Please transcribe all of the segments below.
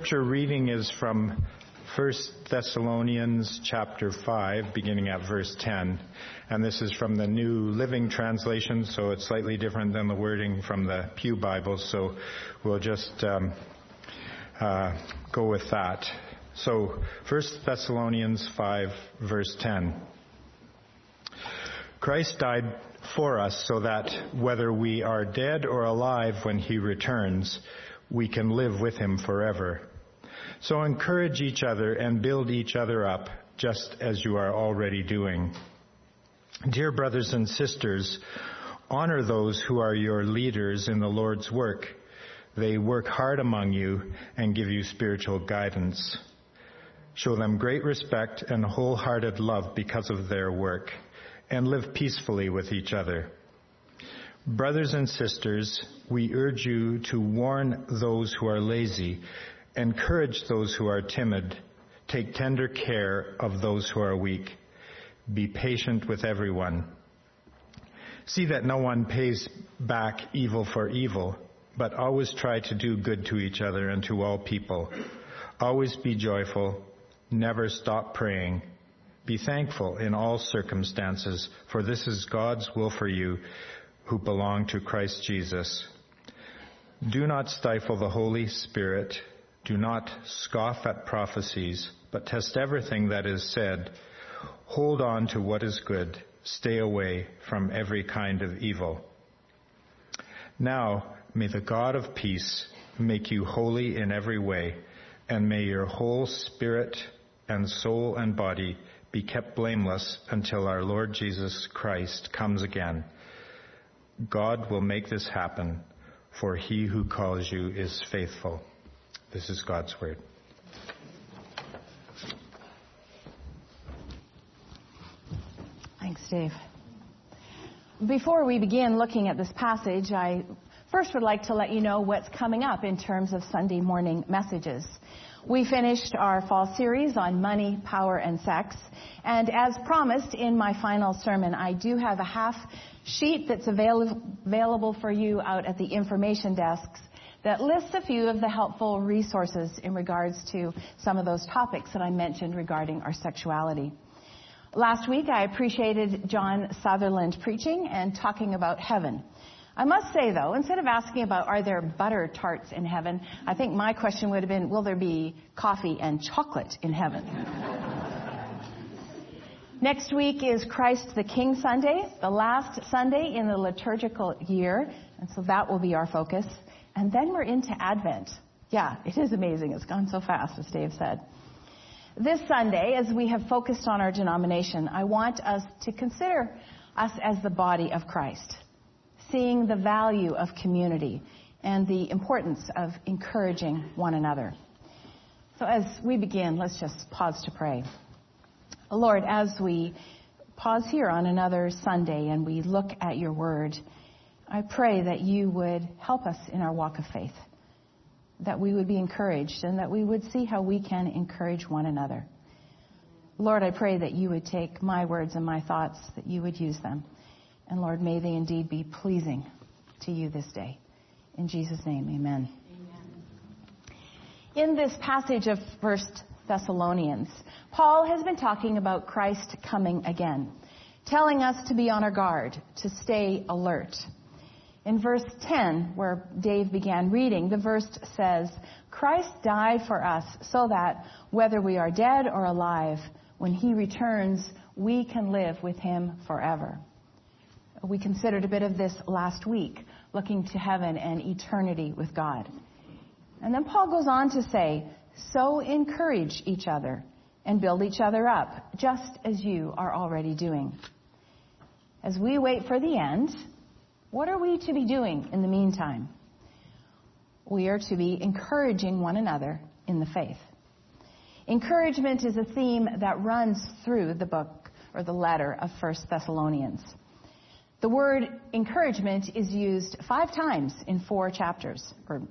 Scripture reading is from 1 Thessalonians chapter 5, beginning at verse 10. And this is from the New Living Translation, so it's slightly different than the wording from the Pew Bible, so we'll just go with that. So 1 Thessalonians 5, verse 10. Christ died for us so that whether we are dead or alive when he returns, we can live with him forever. So encourage each other and build each other up, just as you are already doing. Dear brothers and sisters, honor those who are your leaders in the Lord's work. They work hard among you and give you spiritual guidance. Show them great respect and wholehearted love because of their work, and live peacefully with each other. Brothers and sisters, we urge you to warn those who are lazy, encourage those who are timid, take tender care of those who are weak. Be patient with everyone. See that no one pays back evil for evil, but always try to do good to each other and to all people. Always be joyful, never stop praying. Be thankful in all circumstances, for this is God's will for you who belong to Christ Jesus. Do not stifle the Holy Spirit. Do not scoff at prophecies, but test everything that is said. Hold on to what is good. Stay away from every kind of evil. Now, may the God of peace make you holy in every way, and may your whole spirit and soul and body be kept blameless until our Lord Jesus Christ comes again. God will make this happen, for he who calls you is faithful. This is God's word. Thanks, Dave. Before we begin looking at this passage, I first would like to let you know what's coming up in terms of Sunday morning messages. We finished our fall series on money, power, and sex. And as promised in my final sermon, I do have a half sheet that's available for you out at the information desks that lists a few of the helpful resources in regards to some of those topics that I mentioned regarding our sexuality. Last week, I appreciated John Sutherland preaching and talking about heaven. I must say, though, instead of asking about are there butter tarts in heaven, I think my question would have been, will there be coffee and chocolate in heaven? Next week is Christ the King Sunday, the last Sunday in the liturgical year, and so that will be our focus. And then we're into Advent. Yeah, it is amazing. It's gone so fast, as Dave said. This Sunday, as we have focused on our denomination, I want us to consider us as the body of Christ, seeing the value of community and the importance of encouraging one another. So as we begin, let's just pause to pray. Lord, as we pause here on another Sunday and we look at your word, I pray that you would help us in our walk of faith, that we would be encouraged and that we would see how we can encourage one another. Lord, I pray that you would take my words and my thoughts, that you would use them. And Lord, may they indeed be pleasing to you this day. In Jesus' name, amen. In this passage of 1 Thessalonians, Paul has been talking about Christ coming again, telling us to be on our guard, to stay alert. In verse 10, where Dave began reading, the verse says, Christ died for us so that whether we are dead or alive, when he returns, we can live with him forever. We considered a bit of this last week, looking to heaven and eternity with God. And then Paul goes on to say, so encourage each other and build each other up, just as you are already doing. As we wait for the end, what are we to be doing in the meantime? We are to be encouraging one another in the faith. Encouragement is a theme that runs through the book or the letter of 1 Thessalonians. The word encouragement is used 4 times in 5 chapters.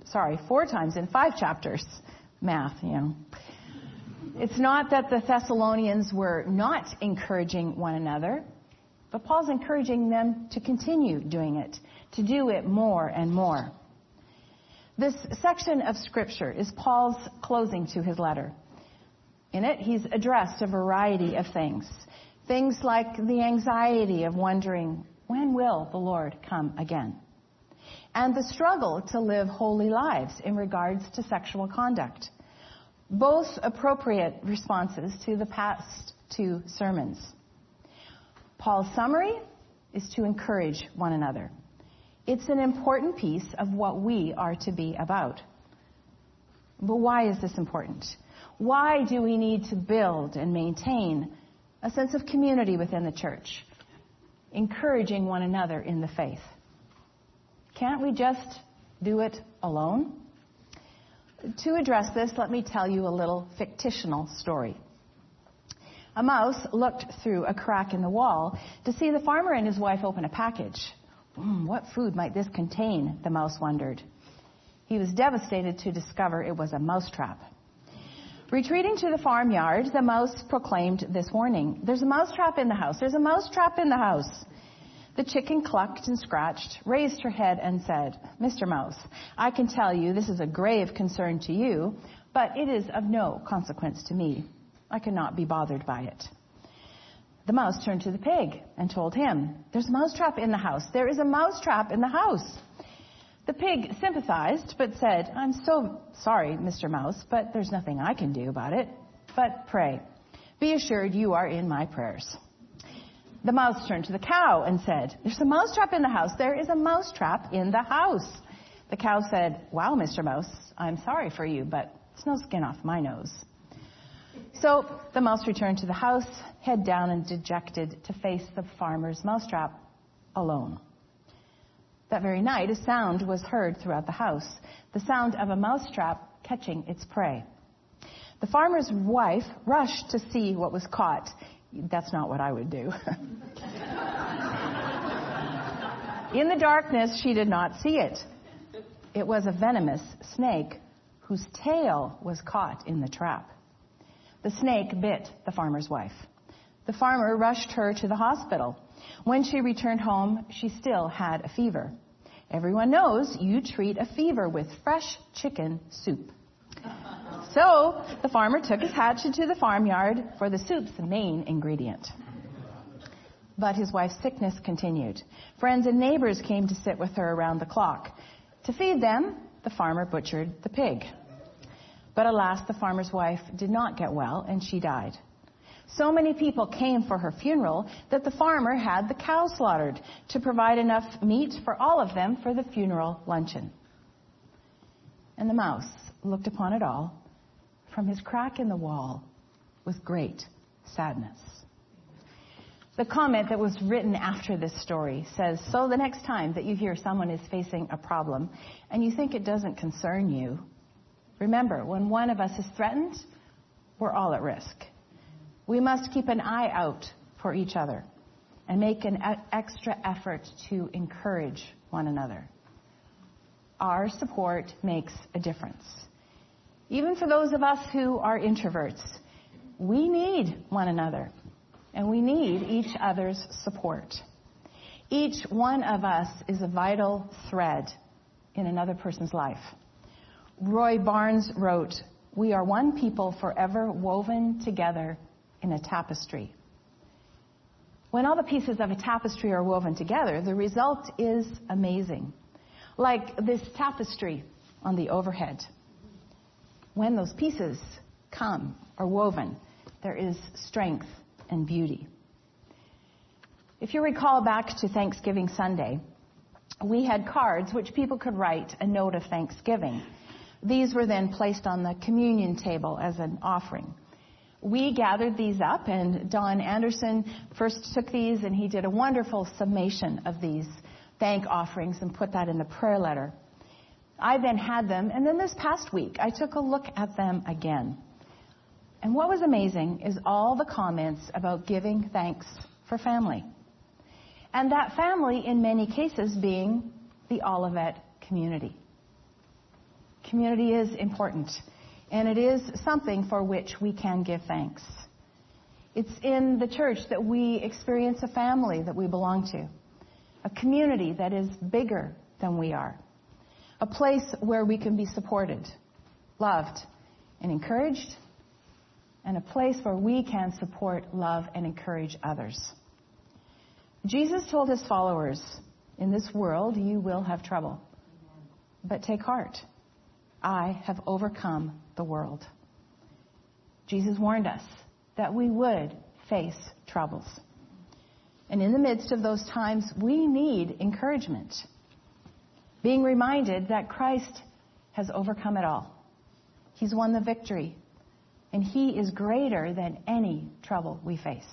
Math, you know. It's not that the Thessalonians were not encouraging one another, but Paul's encouraging them to continue doing it, to do it more and more. This section of Scripture is Paul's closing to his letter. In it, he's addressed a variety of things. Things like the anxiety of wondering, when will the Lord come again? And the struggle to live holy lives in regards to sexual conduct. Both appropriate responses to the past two sermons. Paul's summary is to encourage one another. It's an important piece of what we are to be about. But why is this important? Why do we need to build and maintain a sense of community within the church, encouraging one another in the faith? Can't we just do it alone? To address this, let me tell you a little fictional story. A mouse looked through a crack in the wall to see the farmer and his wife open a package. What food might this contain? The mouse wondered. He was devastated to discover it was a mousetrap. Retreating to the farmyard, the mouse proclaimed this warning. There's a mousetrap in the house. There's a mousetrap in the house. The chicken clucked and scratched, raised her head and said, Mr. Mouse, I can tell you this is a grave concern to you, but it is of no consequence to me. I cannot be bothered by it. The mouse turned to the pig and told him, there's a mousetrap in the house. There is a mousetrap in the house. The pig sympathized, but said, I'm so sorry, Mr. Mouse, but there's nothing I can do about it. But pray, be assured you are in my prayers. The mouse turned to the cow and said, there's a mousetrap in the house. There is a mousetrap in the house. The cow said, wow, Mr. Mouse, I'm sorry for you, but it's no skin off my nose. So the mouse returned to the house, head down and dejected, to face the farmer's mousetrap alone. That very night, a sound was heard throughout the house, the sound of a mousetrap catching its prey. The farmer's wife rushed to see what was caught. That's not what I would do. In the darkness, she did not see it. It was a venomous snake whose tail was caught in the trap. The snake bit the farmer's wife. The farmer rushed her to the hospital. When she returned home, she still had a fever. Everyone knows you treat a fever with fresh chicken soup. So the farmer took his hatchet to the farmyard, for the soup's the main ingredient. But his wife's sickness continued. Friends and neighbors came to sit with her around the clock. To feed them, the farmer butchered the pig. But alas, the farmer's wife did not get well, and she died. So many people came for her funeral that the farmer had the cow slaughtered to provide enough meat for all of them for the funeral luncheon. And the mouse looked upon it all from his crack in the wall with great sadness. The comment that was written after this story says, so the next time that you hear someone is facing a problem and you think it doesn't concern you, remember, when one of us is threatened, we're all at risk. We must keep an eye out for each other and make an extra effort to encourage one another. Our support makes a difference. Even for those of us who are introverts, we need one another, and we need each other's support. Each one of us is a vital thread in another person's life. Roy Barnes wrote, we are one people forever woven together in a tapestry. When all the pieces of a tapestry are woven together, the result is amazing. Like this tapestry on the overhead. When those pieces are woven, there is strength and beauty. If you recall back to Thanksgiving Sunday, we had cards which people could write a note of thanksgiving. These were then placed on the communion table as an offering. We gathered these up, and Don Anderson first took these, and he did a wonderful summation of these thank offerings and put that in the prayer letter. I then had them, and then this past week, I took a look at them again. And what was amazing is all the comments about giving thanks for family. And that family, in many cases, being the Olivet community. Community is important, and it is something for which we can give thanks. It's in the church that we experience a family that we belong to, a community that is bigger than we are, a place where we can be supported, loved, and encouraged, and a place where we can support, love, and encourage others. Jesus told his followers, in this world you will have trouble, but take heart. I have overcome the world. Jesus warned us that we would face troubles. And in the midst of those times, we need encouragement. Being reminded that Christ has overcome it all. He's won the victory. And he is greater than any trouble we face.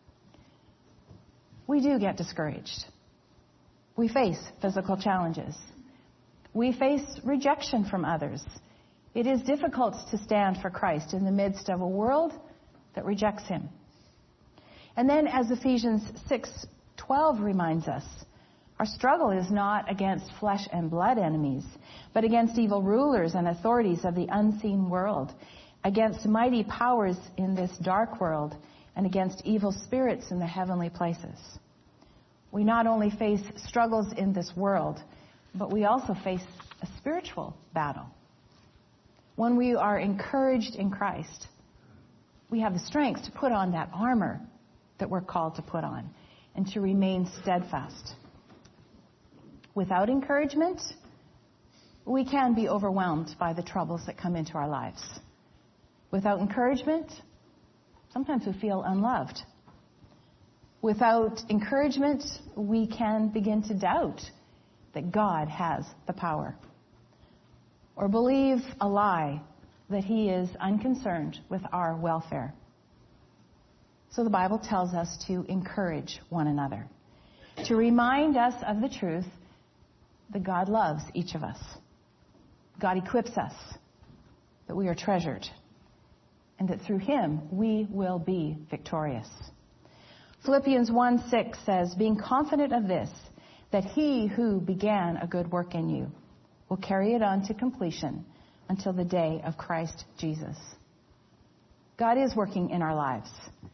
We do get discouraged. We face physical challenges. We face rejection from others. It is difficult to stand for Christ in the midst of a world that rejects him. And then, as Ephesians 6:12 reminds us, our struggle is not against flesh and blood enemies, but against evil rulers and authorities of the unseen world, against mighty powers in this dark world, and against evil spirits in the heavenly places. We not only face struggles in this world, but we also face a spiritual battle. When we are encouraged in Christ, we have the strength to put on that armor that we're called to put on and to remain steadfast. Without encouragement, we can be overwhelmed by the troubles that come into our lives. Without encouragement, sometimes we feel unloved. Without encouragement, we can begin to doubt that God has the power, or believe a lie that he is unconcerned with our welfare. So the Bible tells us to encourage one another, to remind us of the truth that God loves each of us. God equips us, that we are treasured, and that through him we will be victorious. Philippians 1:6 says, being confident of this, that he who began a good work in you will carry it on to completion until the day of Christ Jesus. God is working in our lives.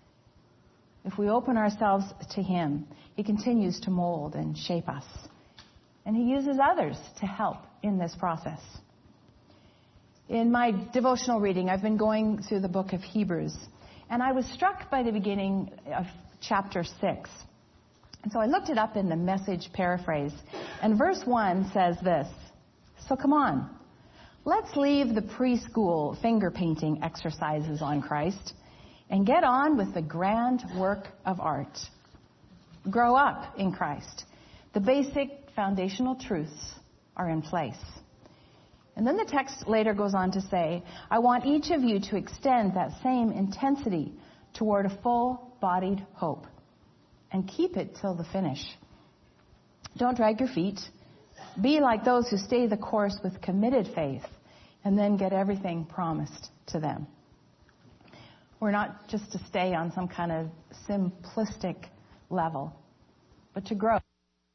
If we open ourselves to him, he continues to mold and shape us. And he uses others to help in this process. In my devotional reading, I've been going through the book of Hebrews, and I was struck by the beginning of chapter 6. And so I looked it up in the Message paraphrase, and verse 1 says this, so come on, let's leave the preschool finger painting exercises on Christ and get on with the grand work of art. Grow up in Christ. The basic foundational truths are in place. And then the text later goes on to say, I want each of you to extend that same intensity toward a full-bodied hope and keep it till the finish. Don't drag your feet. Be like those who stay the course with committed faith and then get everything promised to them. We're not just to stay on some kind of simplistic level, but to grow.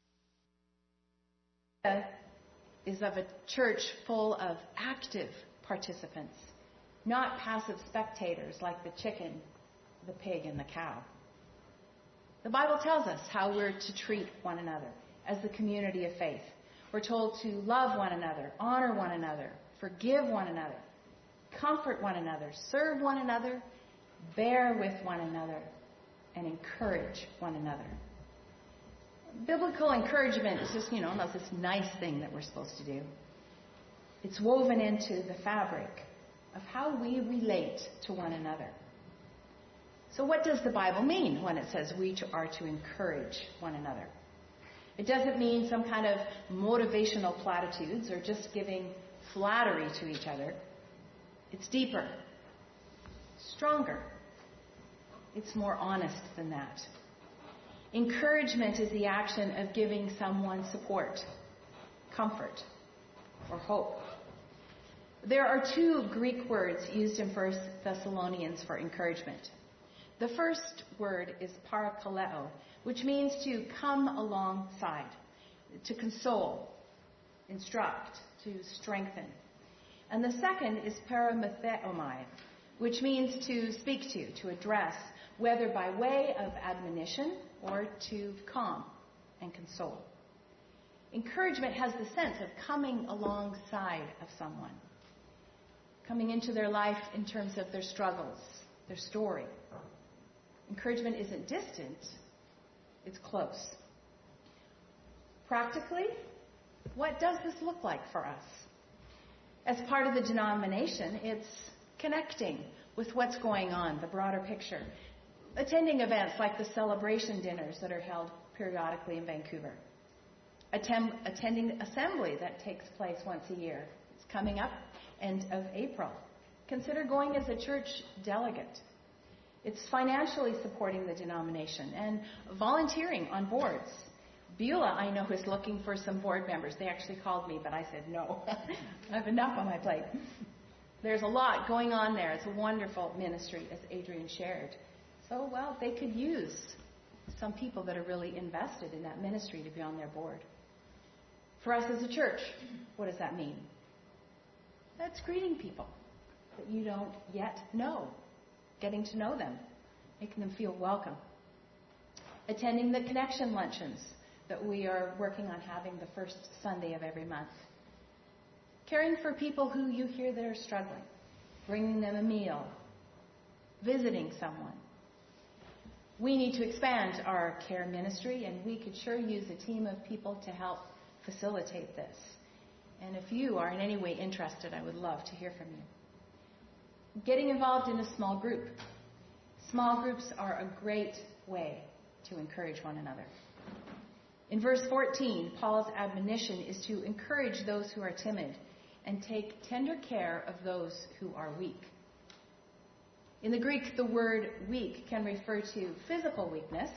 Is of a church full of active participants, not passive spectators like the chicken, the pig, and the cow. The Bible tells us how we're to treat one another as the community of faith. We're told to love one another, honor one another, forgive one another, comfort one another, serve one another, bear with one another, and encourage one another. Biblical encouragement is just, not this nice thing that we're supposed to do. It's woven into the fabric of how we relate to one another. So what does the Bible mean when it says we are to encourage one another? It doesn't mean some kind of motivational platitudes or just giving flattery to each other. It's deeper, stronger. It's more honest than that. Encouragement is the action of giving someone support, comfort, or hope. There are two Greek words used in 1 Thessalonians for encouragement. The first word is parakaleo, which means to come alongside, to console, instruct, to strengthen. And the second is paramatheomai, which means to speak to address, whether by way of admonition or to calm and console. Encouragement has the sense of coming alongside of someone, coming into their life in terms of their struggles, their story. Encouragement isn't distant, it's close. Practically, what does this look like for us? As part of the denomination, it's connecting with what's going on, the broader picture. Attending events like the celebration dinners that are held periodically in Vancouver. Attending assembly that takes place once a year. It's coming up end of April. Consider going as a church delegate. It's financially supporting the denomination and volunteering on boards. Beulah, I know, is looking for some board members. They actually called me, but I said no. I have enough on my plate. There's a lot going on there. It's a wonderful ministry, as Adrian shared. So, well, they could use some people that are really invested in that ministry to be on their board. For us as a church, what does that mean? That's greeting people that you don't yet know, getting to know them, making them feel welcome. Attending the connection luncheons that we are working on having the first Sunday of every month. Caring for people who you hear that are struggling, bringing them a meal, visiting someone. We need to expand our care ministry, and we could sure use a team of people to help facilitate this. And if you are in any way interested, I would love to hear from you. Getting involved in a small group. Small groups are a great way to encourage one another. In verse 14, Paul's admonition is to encourage those who are timid and take tender care of those who are weak. In the Greek, the word weak can refer to physical weakness,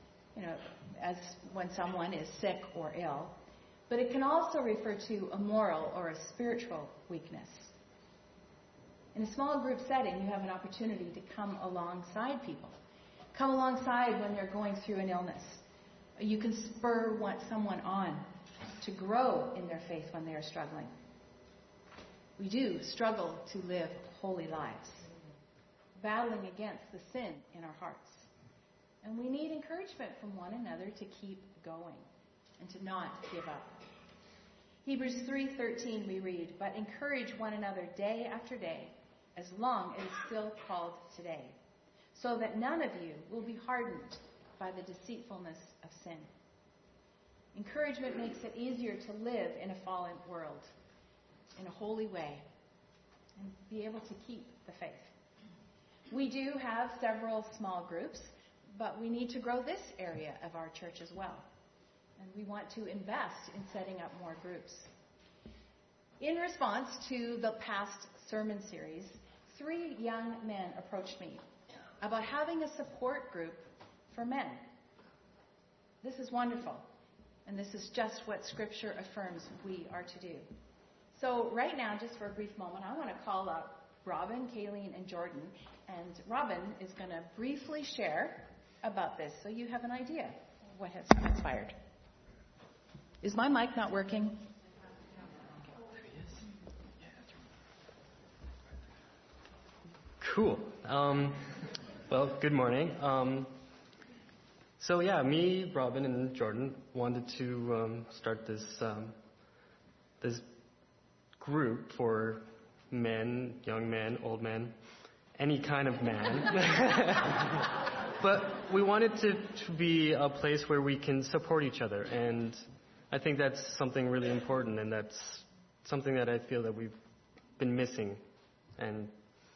as when someone is sick or ill, but it can also refer to a moral or a spiritual weakness. In a small group setting, you have an opportunity to come alongside people. Come alongside when they're going through an illness. You can spur someone on to grow in their faith when they are struggling. We do struggle to live holy lives, battling against the sin in our hearts. And we need encouragement from one another to keep going and to not give up. Hebrews 3:13 we read, "But encourage one another day after day, as long as it's still called today, so that none of you will be hardened by the deceitfulness of sin." Encouragement makes it easier to live in a fallen world in a holy way and be able to keep the faith. We do have several small groups, but we need to grow this area of our church as well. And we want to invest in setting up more groups. In response to the past sermon series, 3 young men approached me about having a support group for men. This is wonderful, and this is just what Scripture affirms we are to do. So right now, just for a brief moment, I want to call up Robin, Kayleen, and Jordan, and Robin is going to briefly share about this so you have an idea of what has transpired. Is my mic not working? Cool. Well, good morning. Me, Robin, and Jordan wanted to start this group for men, young men, old men, any kind of man. But we wanted to be a place where we can support each other, and I think that's something really important, and that's something that I feel that we've been missing. And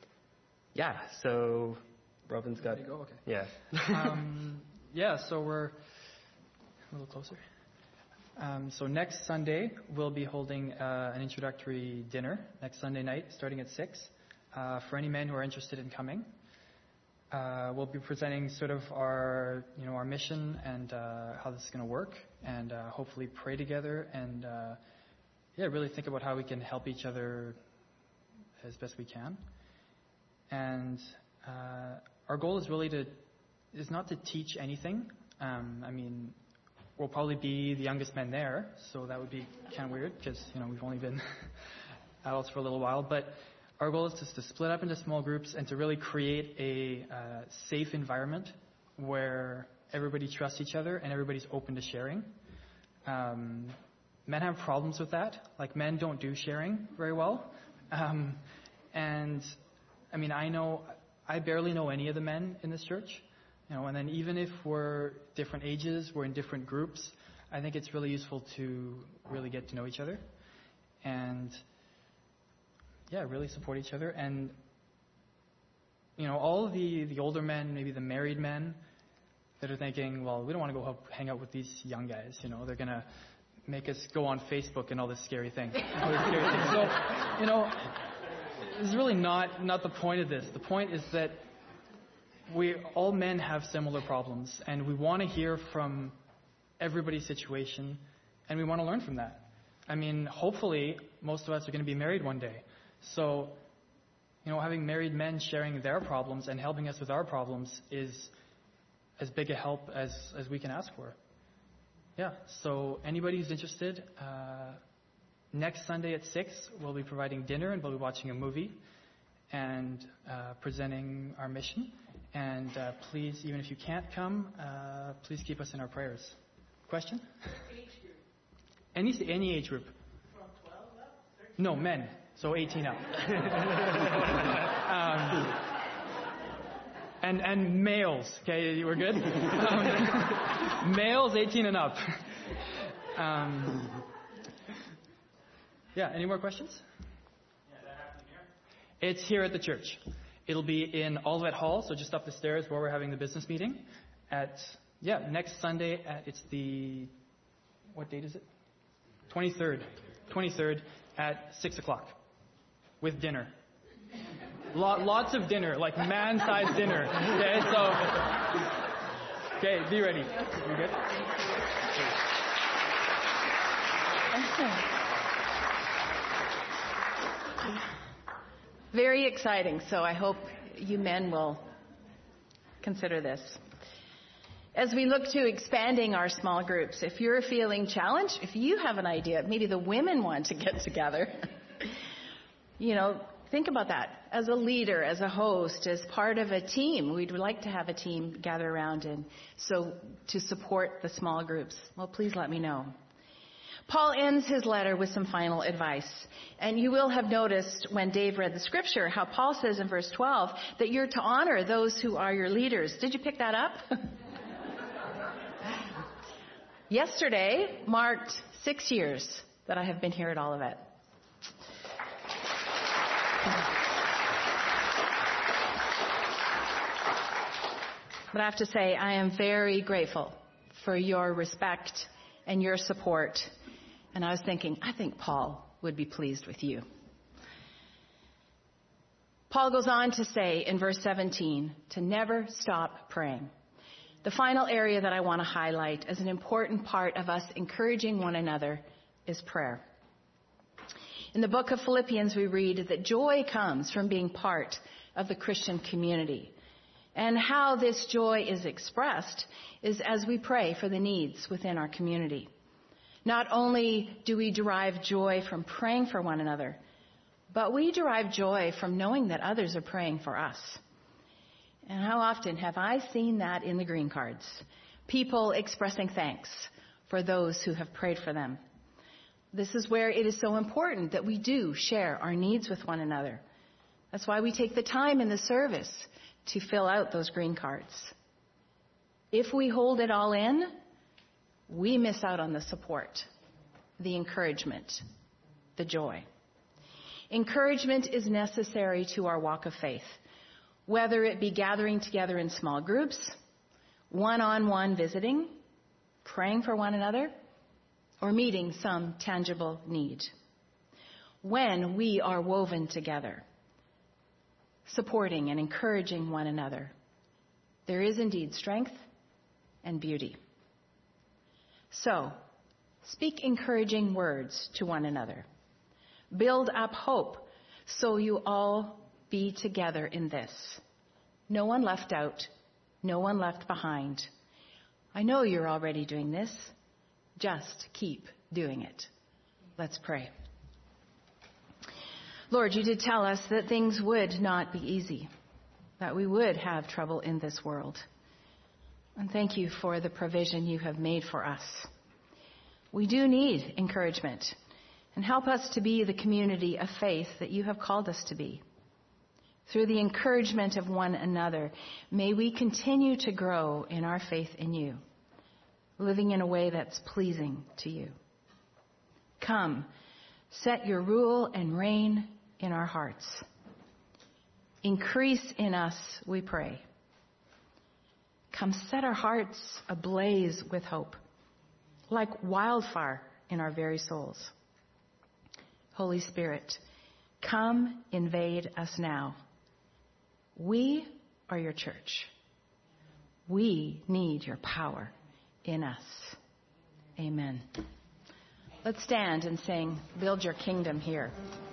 so Robin's got... There you go, okay. Yeah. So we're a little closer. So next Sunday, we'll be holding an introductory dinner next Sunday night, starting at 6, for any men who are interested in coming. We'll be presenting sort of our mission and how this is going to work, and hopefully pray together and really think about how we can help each other as best we can. And our goal is really is not to teach anything. We'll probably be the youngest men there, so that would be kind of weird because we've only been adults for a little while. But our goal is just to split up into small groups and to really create a safe environment where everybody trusts each other and everybody's open to sharing. men have problems with that. Like, men don't do sharing very well. And I mean, I barely know any of the men in this church. And then even if we're different ages, we're in different groups, I think it's really useful to really get to know each other. And really support each other. And all of the older men, maybe the married men that are thinking, well, we don't want to go hang out with these young guys. They're going to make us go on Facebook and all this scary thing. So, it's really not the point of this. The point is that all men have similar problems, and we want to hear from everybody's situation, and we want to learn from that. I mean, hopefully, most of us are going to be married one day. So, having married men sharing their problems and helping us with our problems is as big a help as we can ask for. Yeah, so anybody who's interested, next Sunday at 6, we'll be providing dinner and we'll be watching a movie and presenting our mission. And please, even if you can't come, please keep us in our prayers. Question? Age group? Any age group. From 12 up? 13? No, men. So 18 up. And males. Okay, we're good? Males 18 and up. Any more questions? Yeah, is that happening here? It's here at the church. It'll be in Olivet Hall, so just up the stairs where we're having the business meeting. Next Sunday, what date is it? 23rd. 23rd at 6 o'clock. With dinner. Lots of dinner, like man-sized dinner. Okay, be ready. You good? Very exciting, so I hope you men will consider this. As we look to expanding our small groups, if you're feeling challenged, if you have an idea, maybe the women want to get together, think about that. As a leader, as a host, as part of a team, we'd like to have a team gather around and so to support the small groups. Well, please let me know. Paul ends his letter with some final advice. And you will have noticed when Dave read the scripture how Paul says in verse 12 that you're to honor those who are your leaders. Did you pick that up? Yesterday marked 6 years that I have been here at Olivet. But I have to say, I am very grateful for your respect and your support. And I was thinking, I think Paul would be pleased with you. Paul goes on to say in verse 17, to never stop praying. The final area that I want to highlight as an important part of us encouraging one another is prayer. In the book of Philippians, we read that joy comes from being part of the Christian community. And how this joy is expressed is as we pray for the needs within our community. Not only do we derive joy from praying for one another, but we derive joy from knowing that others are praying for us. And how often have I seen that in the green cards? People expressing thanks for those who have prayed for them. This is where it is so important that we do share our needs with one another. That's why we take the time in the service to fill out those green cards. If we hold it all in, we miss out on the support, the encouragement, the joy. Encouragement is necessary to our walk of faith, whether it be gathering together in small groups, one-on-one visiting, praying for one another, or meeting some tangible need. When we are woven together, supporting and encouraging one another, there is indeed strength and beauty. So, speak encouraging words to one another. Build up hope so you all be together in this. No one left out, no one left behind. I know you're already doing this. Just keep doing it. Let's pray. Lord, you did tell us that things would not be easy, that we would have trouble in this world. And thank you for the provision you have made for us. We do need encouragement. And help us to be the community of faith that you have called us to be. Through the encouragement of one another, may we continue to grow in our faith in you, living in a way that's pleasing to you. Come, set your rule and reign in our hearts. Increase in us, we pray. Come, set our hearts ablaze with hope, like wildfire in our very souls. Holy Spirit, come invade us now. We are your church. We need your power in us. Amen. Let's stand and sing, Build Your Kingdom Here.